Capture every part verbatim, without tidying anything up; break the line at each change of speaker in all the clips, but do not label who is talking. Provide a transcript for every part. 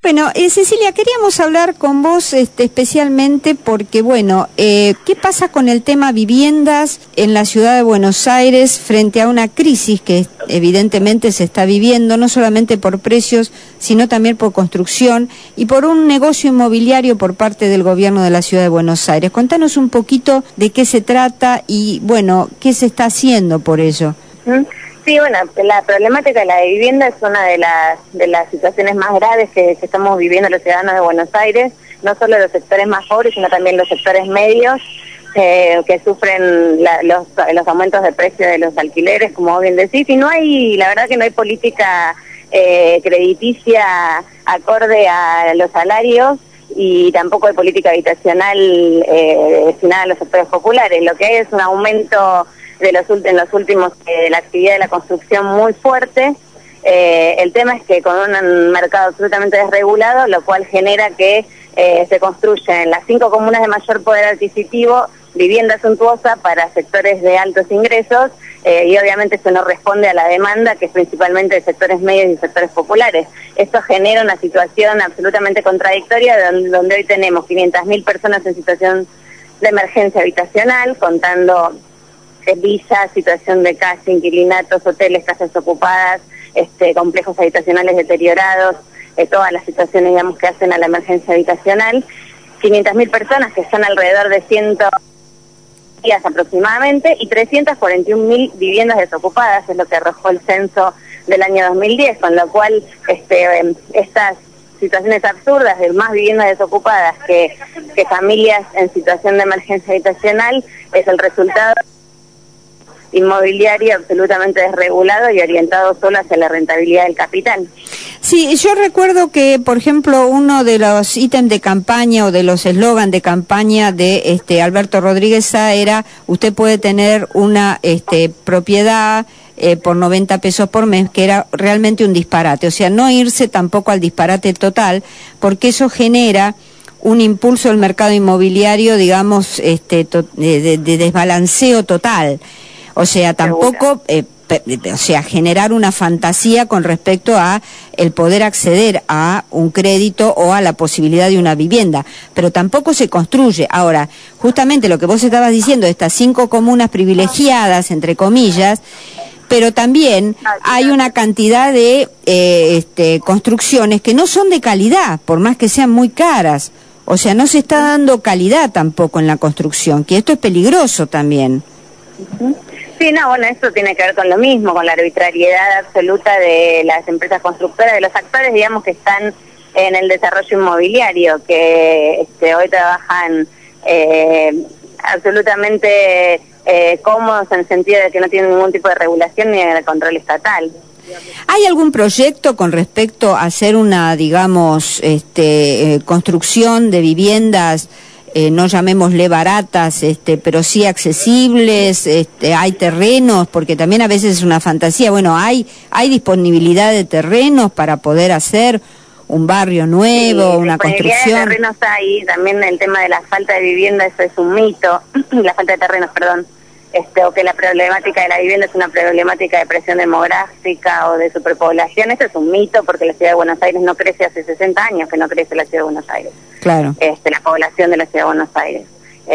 Bueno, eh, Cecilia, queríamos hablar con vos este, especialmente porque, bueno, eh, ¿qué pasa con el tema viviendas en la ciudad de Buenos Aires frente a una crisis que evidentemente se está viviendo, no solamente por precios, sino también por construcción y por un negocio inmobiliario por parte del gobierno de la ciudad de Buenos Aires? Contanos un poquito de qué se trata y, bueno, qué se está haciendo por ello.
¿Mm? Sí, bueno, la problemática de la vivienda es una de las de las situaciones más graves que, que estamos viviendo los ciudadanos de Buenos Aires, no solo los sectores más pobres, sino también los sectores medios, eh, que sufren la, los, los aumentos de precio de los alquileres, como bien decís, y no hay, la verdad que no hay política eh, crediticia acorde a los salarios, y tampoco hay política habitacional eh, destinada a los sectores populares, lo que hay es un aumento de los en los últimos eh, de la actividad de la construcción muy fuerte. Eh, el tema es que con un mercado absolutamente desregulado, lo cual genera que eh, se construyen en las cinco comunas de mayor poder adquisitivo vivienda suntuosa para sectores de altos ingresos, eh, y obviamente eso no responde a la demanda, que es principalmente de sectores medios y sectores populares. Esto genera una situación absolutamente contradictoria donde, donde hoy tenemos quinientas mil personas en situación de emergencia habitacional, contando villas, situación de calle, inquilinatos, hoteles, casas ocupadas, este, complejos habitacionales deteriorados, eh, todas las situaciones, digamos, que hacen a la emergencia habitacional. quinientas mil personas, que son alrededor de cien días aproximadamente, y trescientas cuarenta y un mil viviendas desocupadas, es lo que arrojó el censo del año dos mil diez, con lo cual este, estas situaciones absurdas de más viviendas desocupadas que, que familias en situación de emergencia habitacional es el resultado inmobiliario absolutamente desregulado y orientado solo hacia la rentabilidad del capital.
Sí, yo recuerdo que, por ejemplo, uno de los ítems de campaña o de los eslogan de campaña de este Alberto Rodríguez Sá era: usted puede tener una este propiedad eh, por noventa pesos por mes, que era realmente un disparate. O sea, no irse tampoco al disparate total, porque eso genera un impulso del mercado inmobiliario, digamos, este to, de, de desbalanceo total. O sea, tampoco, eh, o sea, generar una fantasía con respecto a el poder acceder a un crédito o a la posibilidad de una vivienda, pero tampoco se construye. Ahora, justamente lo que vos estabas diciendo, estas cinco comunas privilegiadas, entre comillas, pero también hay una cantidad de eh, este, construcciones que no son de calidad, por más que sean muy caras. O sea, no se está dando calidad tampoco en la construcción, que esto es peligroso también.
Uh-huh. Sí, no, bueno, esto tiene que ver con lo mismo, con la arbitrariedad absoluta de las empresas constructoras, de los actores, digamos, que están en el desarrollo inmobiliario, que este, hoy trabajan eh, absolutamente eh, cómodos en el sentido de que no tienen ningún tipo de regulación ni de control estatal.
¿Hay algún proyecto con respecto a hacer una, digamos, este, eh, construcción de viviendas, Eh, no llamémosle baratas, este, pero sí accesibles? Este, hay terrenos, porque también a veces es una fantasía. Bueno, hay hay disponibilidad de terrenos para poder hacer un barrio nuevo, sí, una construcción.
De terrenos hay, también el tema de la falta de vivienda, eso es un mito, la falta de terrenos, perdón. Este, o que la problemática de la vivienda es una problemática de presión demográfica o de superpoblación, eso es un mito, porque la ciudad de Buenos Aires no crece hace sesenta años que no crece la ciudad de Buenos Aires.
Claro.
Este, la población de la ciudad de Buenos Aires.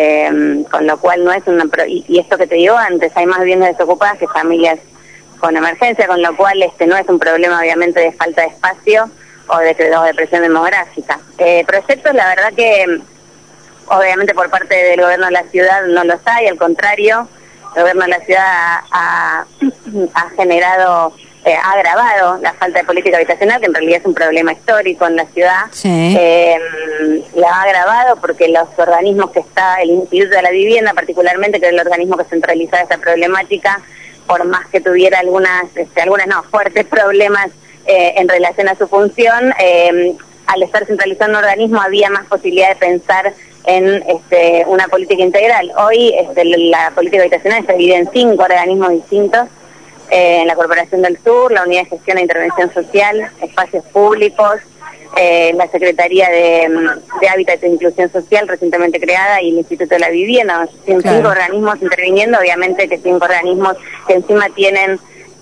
Eh, con lo cual no es una... Pro y, y esto que te digo antes, hay más viviendas desocupadas que familias con emergencia, con lo cual este no es un problema obviamente de falta de espacio o de, o de presión demográfica. Eh, proyectos, la verdad que obviamente por parte del gobierno de la ciudad no los hay, al contrario. El gobierno de la ciudad ha, ha, ha generado, eh, ha agravado la falta de política habitacional, que en realidad es un problema histórico en la ciudad.
Sí.
Eh, la ha agravado porque los organismos que está, el Instituto de la Vivienda particularmente, que es el organismo que centraliza esta problemática, por más que tuviera algunas, este, algunas no, fuertes problemas eh, en relación a su función, eh, al estar centralizando un organismo había más posibilidad de pensar en este, una política integral. Hoy este, la política habitacional se divide en cinco organismos distintos, eh, en la Corporación del Sur, la Unidad de Gestión e Intervención Social, Espacios Públicos, eh, la Secretaría de, de Hábitat e Inclusión Social recientemente creada y el Instituto de la Vivienda. Son claro. Cinco organismos interviniendo, obviamente que cinco organismos que encima tienen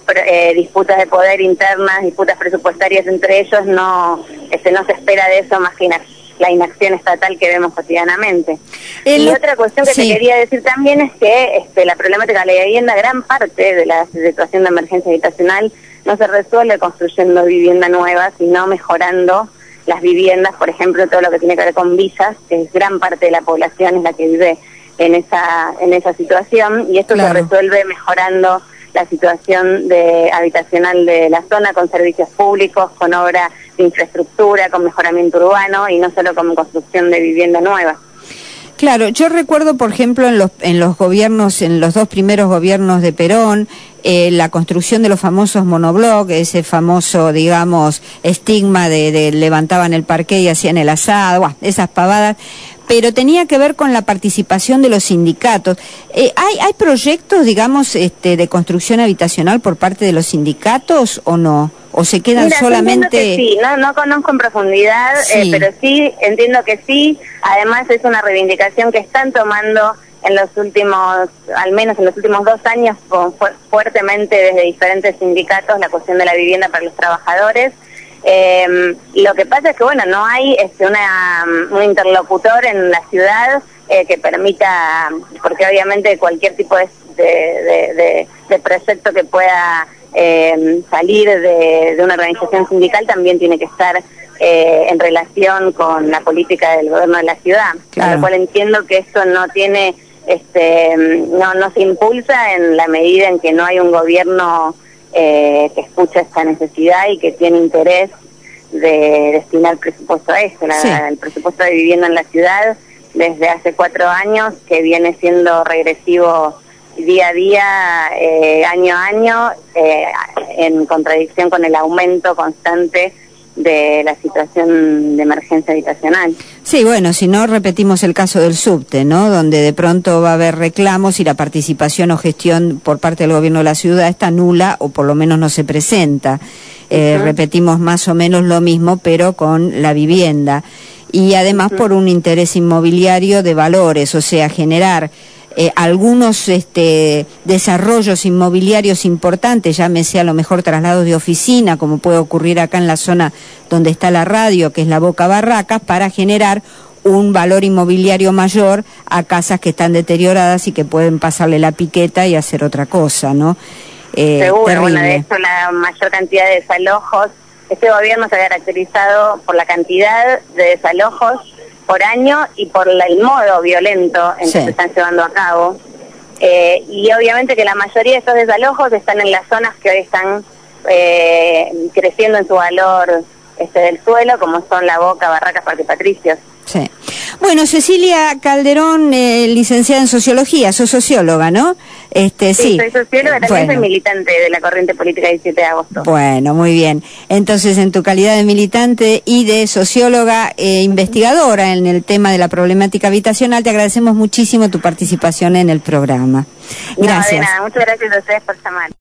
eh, disputas de poder internas, disputas presupuestarias entre ellos, no, este, no se espera de eso más que inac la inacción estatal que vemos cotidianamente. El, y otra cuestión que sí. te quería decir también es que este, la problemática de la vivienda, gran parte de la situación de emergencia habitacional no se resuelve construyendo vivienda nueva, sino mejorando las viviendas, por ejemplo, todo lo que tiene que ver con villas, que es gran parte de la población es la que vive en esa en esa situación, y esto claro. se resuelve mejorando la situación de habitacional de la zona con servicios públicos, con obra de infraestructura, con mejoramiento urbano y no solo con construcción de vivienda nueva.
Claro, yo recuerdo, por ejemplo, en los en los gobiernos, en los dos primeros gobiernos de Perón, eh, la construcción de los famosos monoblocks, ese famoso, digamos, estigma de, de levantaban el parqué y hacían el asado, bah, esas pavadas, pero tenía que ver con la participación de los sindicatos. Eh, ¿hay, hay proyectos, digamos, este, de construcción habitacional por parte de los sindicatos o no? ¿O se quedan
Mira,
solamente...?
Que sí, no, no conozco en profundidad, sí. eh, pero sí, entiendo que sí. Además es una reivindicación que están tomando en los últimos, al menos en los últimos dos años, con, fu fuertemente desde diferentes sindicatos, la cuestión de la vivienda para los trabajadores. Eh, lo que pasa es que, bueno, no hay este, una, un interlocutor en la ciudad eh, que permita, porque obviamente cualquier tipo de, de, de, de, de proyecto que pueda eh, salir de, de una organización sindical también tiene que estar eh, en relación con la política del gobierno de la ciudad. Claro. Con lo cual entiendo que esto no tiene, este, no, no se impulsa en la medida en que no hay un gobierno Eh, que escucha esta necesidad y que tiene interés de destinar presupuesto a esto. La, sí. El presupuesto de vivienda en la ciudad desde hace cuatro años que viene siendo regresivo día a día, eh, año a año, eh, en contradicción con el aumento constante de la situación de emergencia habitacional.
Sí, bueno, si no repetimos el caso del subte, ¿no? Donde de pronto va a haber reclamos y la participación o gestión por parte del gobierno de la ciudad está nula o por lo menos no se presenta. Eh, uh-huh. Repetimos más o menos lo mismo, pero con la vivienda. Y además uh-huh. por un interés inmobiliario de valores, o sea, generar Eh, algunos este, desarrollos inmobiliarios importantes, llámese a lo mejor traslados de oficina, como puede ocurrir acá en la zona donde está la radio, que es la Boca Barracas, para generar un valor inmobiliario mayor a casas que están deterioradas y que pueden pasarle la piqueta y hacer otra cosa, ¿no?
Eh, Seguro, bueno, de hecho la mayor cantidad de desalojos, este gobierno se ha caracterizado por la cantidad de desalojos por año y por la, el modo violento en sí. que se están llevando a cabo. Eh, y obviamente que la mayoría de estos desalojos están en las zonas que hoy están eh, creciendo en su valor este del suelo, como son La Boca, Barracas, Parque Patricios.
Sí. Bueno, Cecilia Calderón, eh, licenciada en Sociología, sos socióloga, ¿no? Este, sí,
sí, soy socióloga, también bueno. soy militante de la corriente política diecisiete de agosto.
Bueno, muy bien. Entonces, en tu calidad de militante y de socióloga e investigadora en el tema de la problemática habitacional, te agradecemos muchísimo tu participación en el programa. Gracias.
No, de nada, muchas gracias a ustedes por llamar.